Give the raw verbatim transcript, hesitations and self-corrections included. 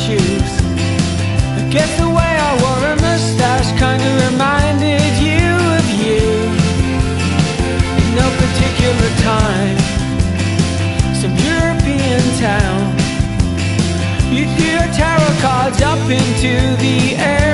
shoes. I guess the way I wore a mustache kinda reminded you of you. In no particular time, some European town, you threw your tarot cards up into the air.